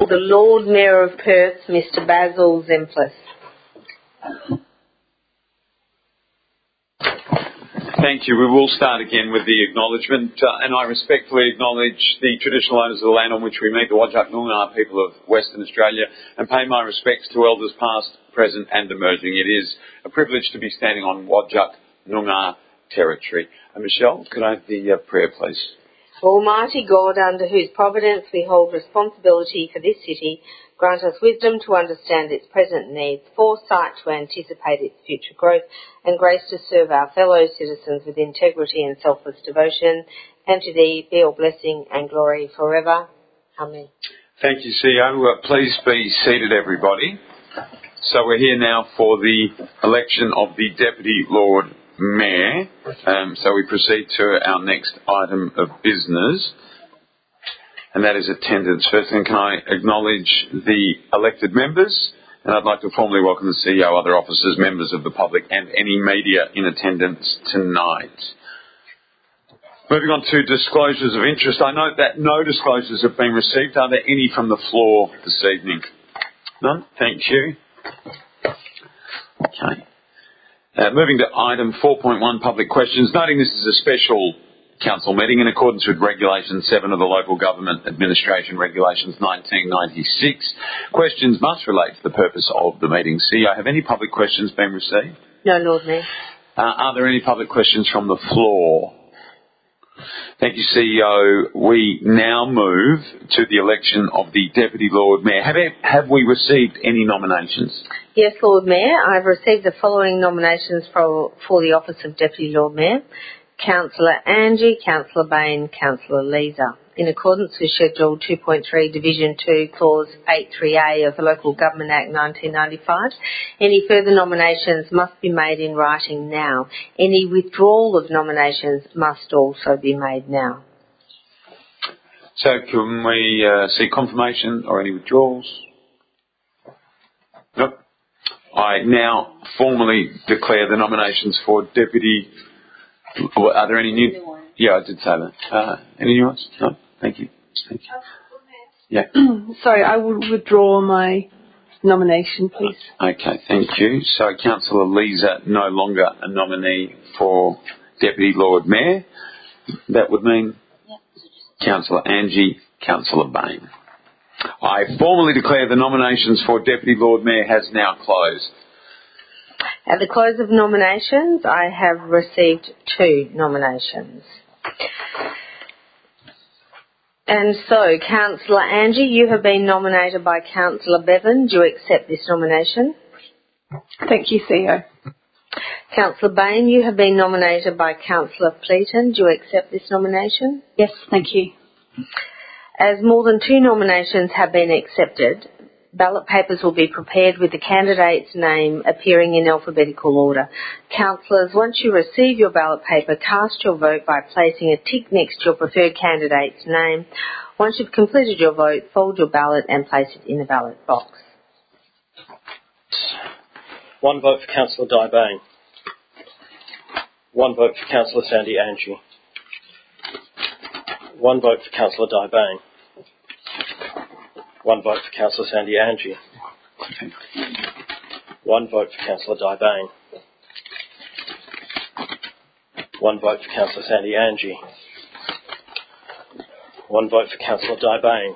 the Lord Mayor of Perth, Mr. Basil Zempilas. Thank you. We will start again with the acknowledgement, and I respectfully acknowledge the traditional owners of the land on which we meet, the Whadjuk Noongar people of Western Australia, and pay my respects to elders past, present and emerging. It is a privilege to be standing on Whadjuk Noongar territory. Michelle, could I have the prayer, please? Almighty God, under whose providence we hold responsibility for this city, grant us wisdom to understand its present needs, foresight to anticipate its future growth, and grace to serve our fellow citizens with integrity and selfless devotion. And to thee be all blessing and glory forever. Amen. Thank you, CEO. Please be seated, everybody. So we're here now for the election of the Deputy Lord Mayor. So we proceed to our next item of business, and that is attendance. First thing, can I acknowledge the elected members? And I'd like to formally welcome the CEO, other officers, members of the public and any media in attendance tonight. Moving on to disclosures of interest. I note that no disclosures have been received. Are there any from the floor this evening? None? Thank you. Okay. Moving to item 4.1, public questions. Noting this is a special council meeting in accordance with Regulation 7 of the Local Government Administration Regulations 1996. Questions must relate to the purpose of the meeting. CEO, have any public questions been received? No, Lord Mayor. Are there any public questions from the floor? Thank you, CEO. We now move to the election of the Deputy Lord Mayor. Have we received any nominations? Yes, Lord Mayor. I've received the following nominations for the office of Deputy Lord Mayor. Councillor Angie, Councillor Bain, Councillor Leeser. In accordance with Schedule 2.3, Division 2, Clause 83A of the Local Government Act 1995, any further nominations must be made in writing now. Any withdrawal of nominations must also be made now. So can we see confirmation or any withdrawals? Nope. I now formally declare the nominations for Deputy... Are there any new... Yeah, I did say that. Any new ones? No? Thank you. Thank you. Yeah. Sorry, I will withdraw my nomination, please. Okay, thank you. So Councillor Leeser no longer a nominee for Deputy Lord Mayor. That would mean Councillor Angie, Councillor Bain. I formally declare the nominations for Deputy Lord Mayor has now closed. At the close of nominations, I have received 2 nominations. And so, Councillor Angie, you have been nominated by Councillor Bevan. Do you accept this nomination? Thank you, CEO. Councillor Bain, you have been nominated by Councillor Fleeton. Do you accept this nomination? Yes, thank you. As more than 2 nominations have been accepted, ballot papers will be prepared with the candidate's name appearing in alphabetical order. Councillors, once you receive your ballot paper, cast your vote by placing a tick next to your preferred candidate's name. Once you've completed your vote, fold your ballot and place it in the ballot box. 1 vote for Councillor Di Bain. 1 vote for Councillor Sandy Angie. 1 vote for Councillor Di Bain. 1 vote for Councillor Sandy Angie. 1 vote for Councillor Di Bain. 1 vote for Councillor Sandy Angie. 1 vote for Councillor Di Bain.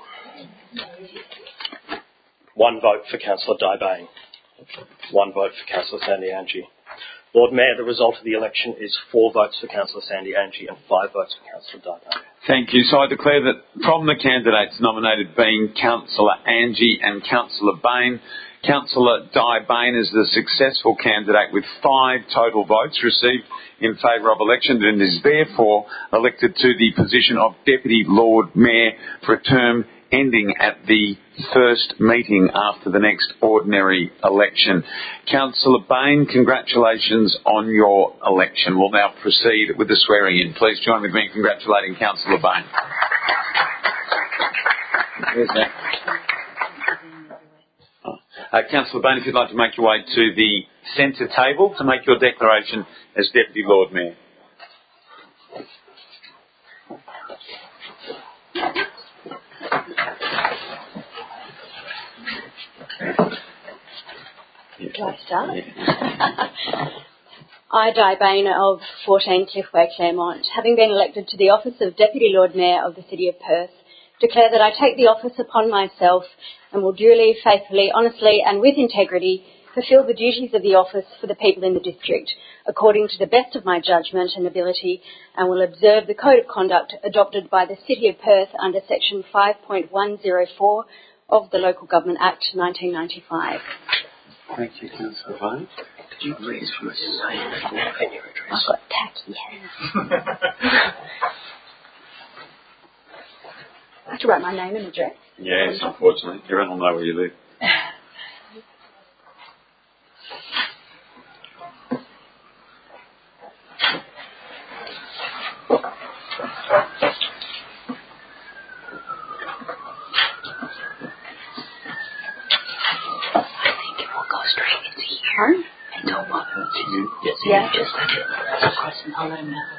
1 vote for Councillor Di Bain. 1 vote for Councillor Sandy Angie. Lord Mayor, the result of the election is 4 votes for Councillor Sandy Angie and 5 votes for Councillor Di Bain. Thank you. So I declare that from the candidates nominated being Councillor Angie and Councillor Bain, Councillor Di Bain is the successful candidate with 5 total votes received in favour of election and is therefore elected to the position of Deputy Lord Mayor for a term ending at the first meeting after the next ordinary election. Councillor Bain, congratulations on your election. We'll now proceed with the swearing in. Please join with me in congratulating Councillor Bain. Councillor Bain, if you'd like to make your way to the centre table to make your declaration as Deputy Lord Mayor. Do I start? Yeah. I, Di Bain of 14 Cliffway, Claremont, having been elected to the office of Deputy Lord Mayor of the City of Perth, declare that I take the office upon myself and will duly, faithfully, honestly and with integrity fulfil the duties of the office for the people in the district, according to the best of my judgment and ability, and will observe the Code of Conduct adopted by the City of Perth under Section 5.104 of the Local Government Act 1995. Thank you, Councillor Bain. Could you please put your name and your address? I've got tacky hands. I have to write my name and address. Yes, unfortunately. Everyone will know where you live. Yeah. Just across and follow him now.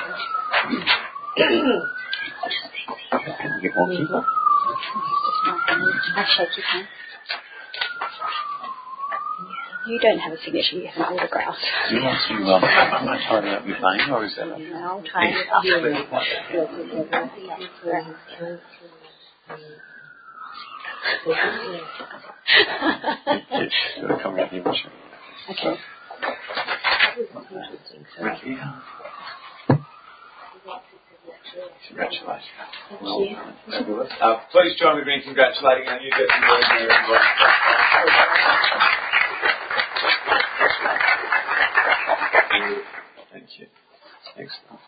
Get walking. I'll shake your hand. You don't have a signature, you have an autograph. You want to, I'm not tidying up your phone, or is that? No, I'll try it up. Yes, you've got to come around here, Michelle. Okay. Ricky. Congratulations. Thank you. Please join with me in congratulating our new Deputy Lord Mayor, everyone. Thank you. Excellent.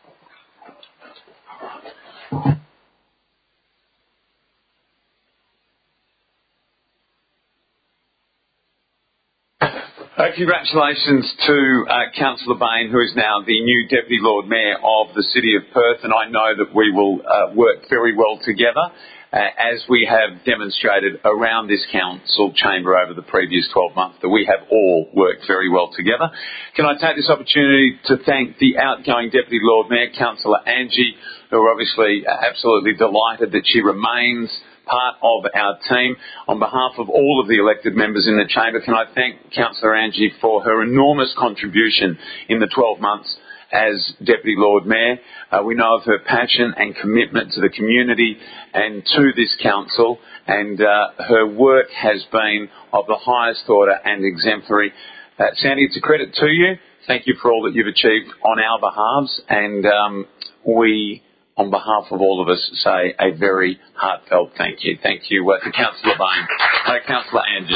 Congratulations to Councillor Bain, who is now the new Deputy Lord Mayor of the City of Perth, and I know that we will work very well together, as we have demonstrated around this council chamber over the previous 12 months, that we have all worked very well together. Can I take this opportunity to thank the outgoing Deputy Lord Mayor, Councillor Angie, who are obviously absolutely delighted that she remains part of our team. On behalf of all of the elected members in the chamber, can I thank Councillor Angie for her enormous contribution in the 12 months as Deputy Lord Mayor. We know of her passion and commitment to the community and to this council, and her work has been of the highest order and exemplary. Sandy, it's a credit to you. Thank you for all that you've achieved on our behalves, and we, on behalf of all of us, say a very heartfelt thank you. Thank you to Councillor Bain, Councillor Angie.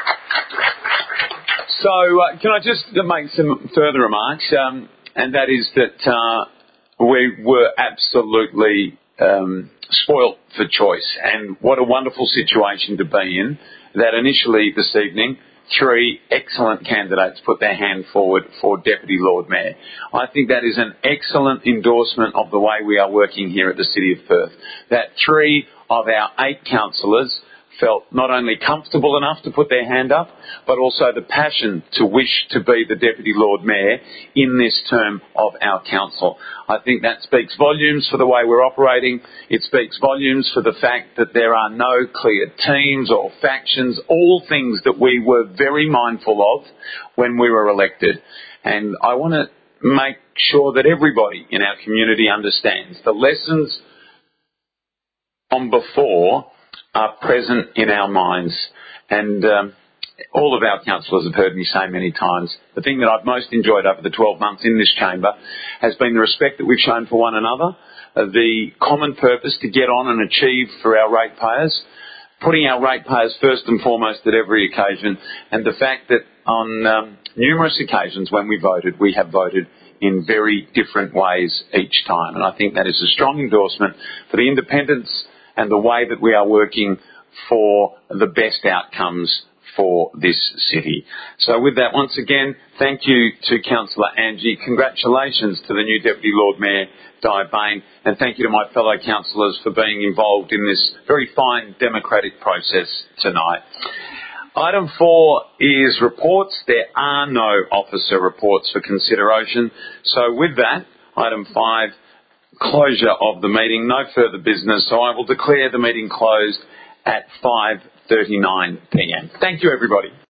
So can I just make some further remarks, and that is that we were absolutely spoilt for choice, and what a wonderful situation to be in, that initially this evening 3 excellent candidates put their hand forward for Deputy Lord Mayor. I think that is an excellent endorsement of the way we are working here at the City of Perth. That 3 of our 8 councillors felt not only comfortable enough to put their hand up, but also the passion to wish to be the Deputy Lord Mayor in this term of our council. I think that speaks volumes for the way we're operating. It speaks volumes for the fact that there are no clear teams or factions, all things that we were very mindful of when we were elected. And I want to make sure that everybody in our community understands the lessons from before are present in our minds, and all of our councillors have heard me say many times, the thing that I've most enjoyed over the 12 months in this chamber has been the respect that we've shown for one another, the common purpose to get on and achieve for our ratepayers, putting our ratepayers first and foremost at every occasion, and the fact that on numerous occasions when we voted, we have voted in very different ways each time. And I think that is a strong endorsement for the independence and the way that we are working for the best outcomes for this city. So with that, once again, thank you to Councillor Angie. Congratulations to the new Deputy Lord Mayor, Di Bain, and thank you to my fellow councillors for being involved in this very fine democratic process tonight. Item 4 is reports. There are no officer reports for consideration. So with that, item 5, closure of the meeting, no further business, so I will declare the meeting closed at 5:39 p.m. Thank you, everybody.